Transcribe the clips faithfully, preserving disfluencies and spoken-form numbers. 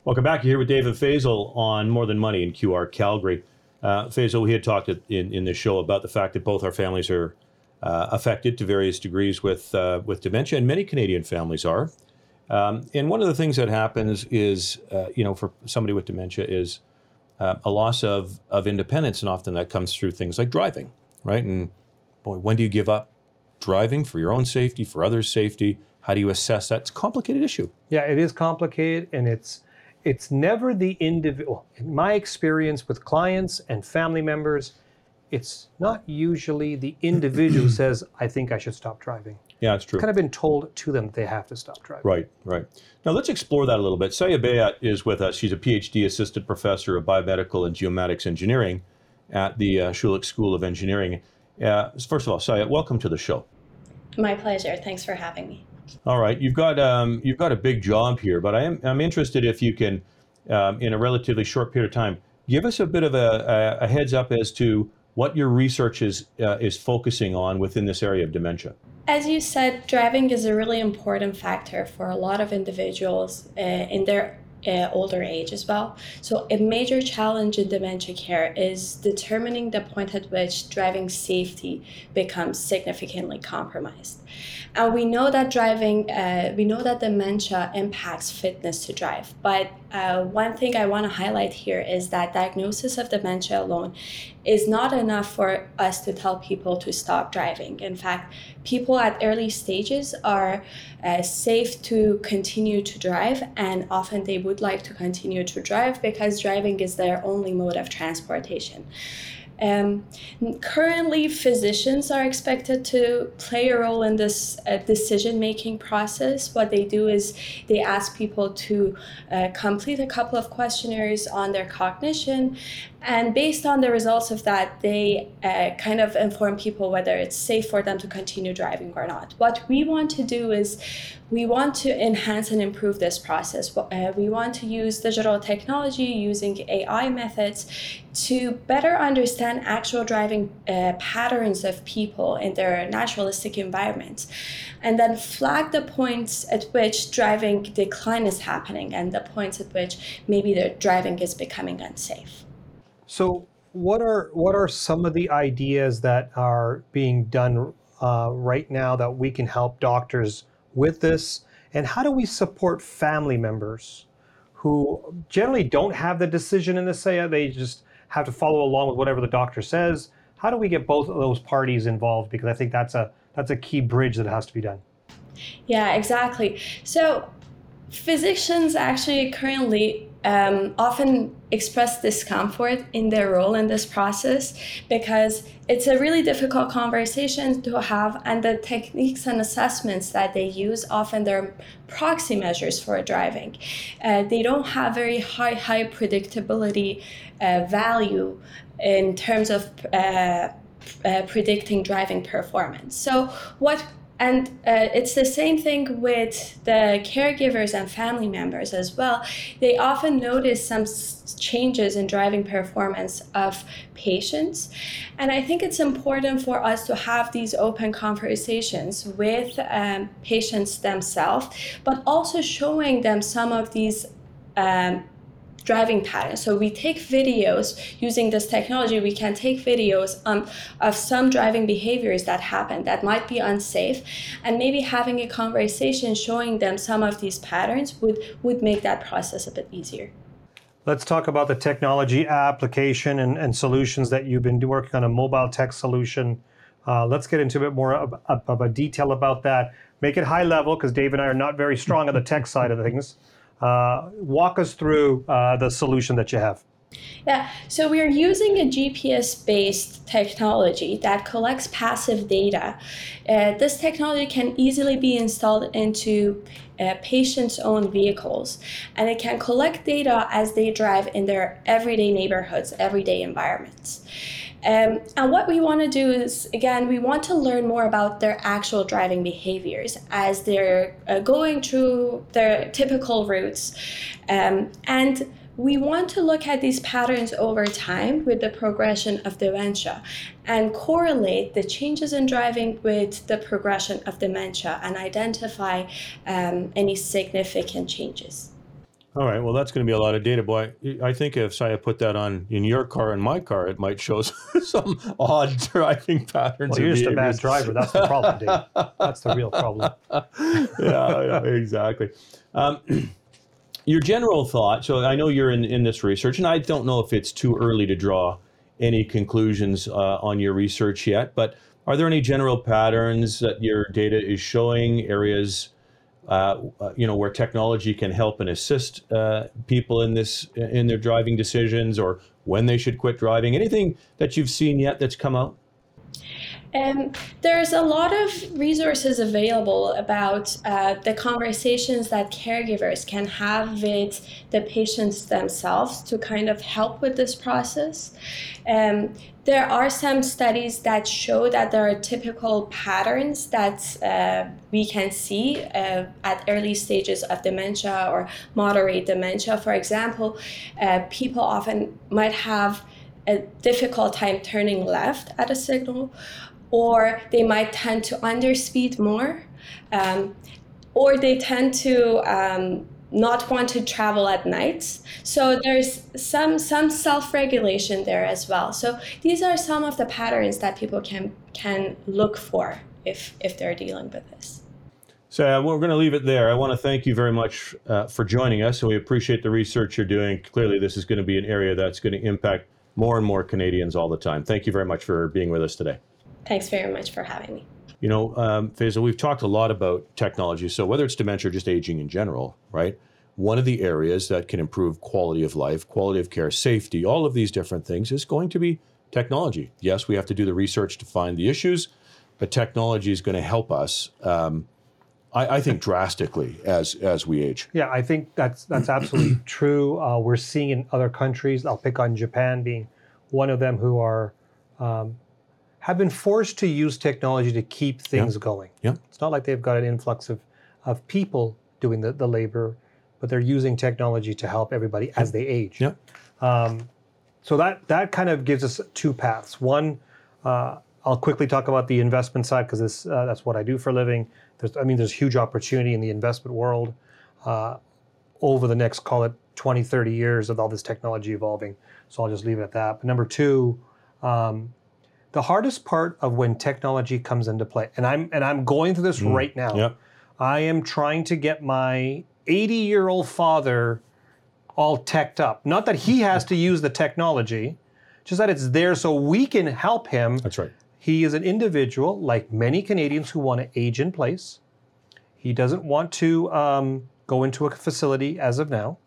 Welcome back. You're here with David Faisal on More Than Money in Q R Calgary. Uh, Faisal, we had talked in, in this show about the fact that both our families are uh, affected to various degrees with uh, with dementia, and many Canadian families are. Um, and one of the things that happens is, uh, you know, for somebody with dementia is uh, a loss of, of independence, and often that comes through things like driving, right? And boy, when do you give up driving for your own safety, for others' safety? How do you assess that? It's a complicated issue. Yeah, it is complicated, and it's it's never the individual. In my experience with clients and family members, it's not usually the individual who says, I think I should stop driving. Yeah, it's true. It's kind of been told to them that they have to stop driving. Right, right. Now let's explore that a little bit. Saya Bayat is with us. She's a PhD assistant professor of biomedical and geomatics engineering at the uh, Schulich School of Engineering. Uh, first of all, Saya, welcome to the show. My pleasure. Thanks for having me. All right, you've got um, you've got a big job here, but I am I'm interested if you can, um, in a relatively short period of time, give us a bit of a, a, a heads up as to what your research is uh, is focusing on within this area of dementia. As you said, driving is a really important factor for a lot of individuals uh, in their uh, older age as well. So a major challenge in dementia care is determining the point at which driving safety becomes significantly compromised. And we know that driving, uh, we know that dementia impacts fitness to drive. But uh, one thing I want to highlight here is that diagnosis of dementia alone is not enough for us to tell people to stop driving. In fact, people at early stages are uh, safe to continue to drive, and often they would like to continue to drive because driving is their only mode of transportation. Um, currently, physicians are expected to play a role in this uh, decision-making process. What they do is they ask people to uh, complete a couple of questionnaires on their cognition, and based on the results of that, they uh, kind of inform people whether it's safe for them to continue driving or not. What we want to do is we want to enhance and improve this process. Uh, we want to use digital technology using A I methods to better understand actual driving uh, patterns of people in their naturalistic environments, and then flag the points at which driving decline is happening and the points at which maybe their driving is becoming unsafe. So what are what are some of the ideas that are being done uh, right now that we can help doctors with this? And how do we support family members who generally don't have the decision in this area? They just have to follow along with whatever the doctor says. How do we get both of those parties involved? Because I think that's a that's a key bridge that has to be done. Yeah, exactly. So physicians actually currently um, often express discomfort in their role in this process because it's a really difficult conversation to have, and the techniques and assessments that they use, often they're proxy measures for driving. Uh, they don't have very high, high predictability uh, value in terms of uh, uh, predicting driving performance. So what And uh, it's the same thing with the caregivers and family members as well. They often notice some s- changes in driving performance of patients. And I think it's important for us to have these open conversations with um, patients themselves, but also showing them some of these um, driving patterns. So we take videos using this technology. We can take videos um, of some driving behaviors that happen that might be unsafe, and maybe having a conversation showing them some of these patterns would, would make that process a bit easier. Let's talk about the technology application and, and solutions that you've been working on, a mobile tech solution. Uh, let's get into a bit more of, of, of a detail about that. Make it high level, because Dave and I are not very strong on the tech side of things. Uh, walk us through uh, the solution that you have. Yeah, so we are using a G P S-based technology that collects passive data. Uh, this technology can easily be installed into uh, patients' own vehicles, and it can collect data as they drive in their everyday neighborhoods, everyday environments. Um, and what we want to do is, again, we want to learn more about their actual driving behaviors as they're uh, going through their typical routes. Um, and we want to look at these patterns over time with the progression of dementia and correlate the changes in driving with the progression of dementia and identify um, any significant changes. All right. Well, that's going to be a lot of data, boy. I think if Saya put that on in your car and my car, it might show some odd driving patterns. Well, you're just a bad driver. That's the problem, Dave. That's the real problem. yeah, yeah, exactly. Um, your general thought. So I know you're in, in this research, and I don't know if it's too early to draw any conclusions uh, on your research yet, but are there any general patterns that your data is showing, areas uh, you know, where technology can help and assist uh, people in this in their driving decisions, or when they should quit driving? Anything that you've seen yet that's come out? Um, there's a lot of resources available about uh, the conversations that caregivers can have with the patients themselves to kind of help with this process. Um, there are some studies that show that there are typical patterns that uh, we can see uh, at early stages of dementia or moderate dementia. For example, uh, people often might have a difficult time turning left at a signal, or they might tend to underspeed more, um, or they tend to um, not want to travel at night. So there's some some self-regulation there as well. So these are some of the patterns that people can can look for if if they're dealing with this. So uh, we're going to leave it there. I want to thank you very much uh, for joining us, and we appreciate the research you're doing. Clearly, this is going to be an area that's going to impact more and more Canadians all the time. Thank you very much for being with us today. Thanks very much for having me. You know, um, Faisal, we've talked a lot about technology. So whether it's dementia or just aging in general, right? One of the areas that can improve quality of life, quality of care, safety, all of these different things is going to be technology. Yes, we have to do the research to find the issues, but technology is going to help us, um, I, I think, drastically as as we age. Yeah, I think that's that's absolutely true. Uh, we're seeing in other countries, I'll pick on Japan being one of them, who are um, have been forced to use technology to keep things yeah. going. Yeah. It's not like they've got an influx of, of people doing the, the labor, but they're using technology to help everybody as they age. Yeah. Um, so that that kind of gives us two paths. One, uh, I'll quickly talk about the investment side, because this uh, that's what I do for a living. There's, I mean, there's huge opportunity in the investment world uh, over the next, call it twenty, thirty years of all this technology evolving. So I'll just leave it at that. But number two, um, the hardest part of when technology comes into play, and I'm and I'm going through this mm. right now. Yep. I am trying to get my eighty-year-old father all teched up. Not that he has to use the technology, just that it's there so we can help him. That's right. He is an individual, like many Canadians, who want to age in place. He doesn't want to um, go into a facility as of now.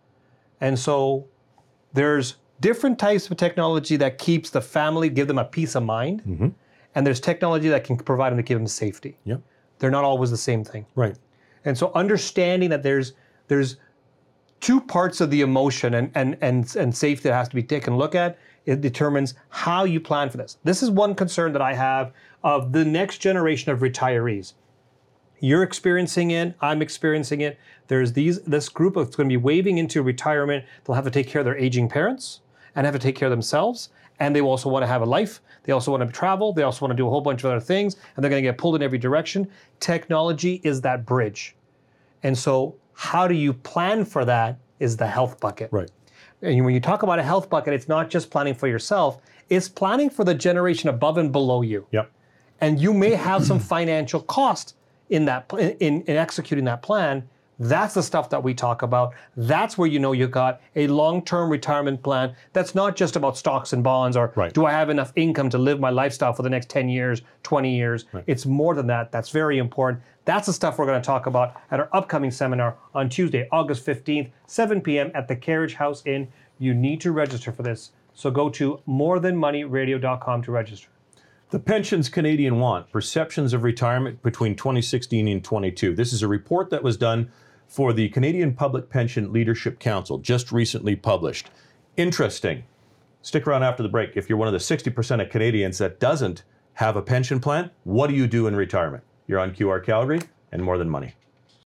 And so there's different types of technology that keeps the family, give them a peace of mind. Mm-hmm. And there's technology that can provide them to give them safety. Yep. They're not always the same thing. Right. And so understanding that there's there's two parts of the emotion and, and, and, and safety that has to be taken a look at, it determines how you plan for this. This is one concern that I have of the next generation of retirees. You're experiencing it, I'm experiencing it. There's these this group that's going to be waving into retirement. They'll have to take care of their aging parents and have to take care of themselves. And they also want to have a life. They also want to travel. They also want to do a whole bunch of other things. And they're going to get pulled in every direction. Technology is that bridge. And so how do you plan for that is the health bucket. Right. And when you talk about a health bucket, it's not just planning for yourself. It's planning for the generation above and below you. Yep. And you may have some financial cost in that in, in executing that plan. That's the stuff that we talk about. That's where you know you got a long-term retirement plan that's not just about stocks and bonds or right. do I have enough income to live my lifestyle for the next ten years, twenty years. Right. It's more than that. That's very important. That's the stuff we're going to talk about at our upcoming seminar on Tuesday, August fifteenth, seven p.m. at the Carriage House Inn. You need to register for this. So go to more than money radio dot com to register. The Pensions Canadians Want, Perceptions of Retirement Between twenty sixteen and twenty-two. This is a report that was done for the Canadian Public Pension Leadership Council, just recently published. Interesting. Stick around after the break. If you're one of the sixty percent of Canadians that doesn't have a pension plan, what do you do in retirement? You're on Q R Calgary and More Than Money.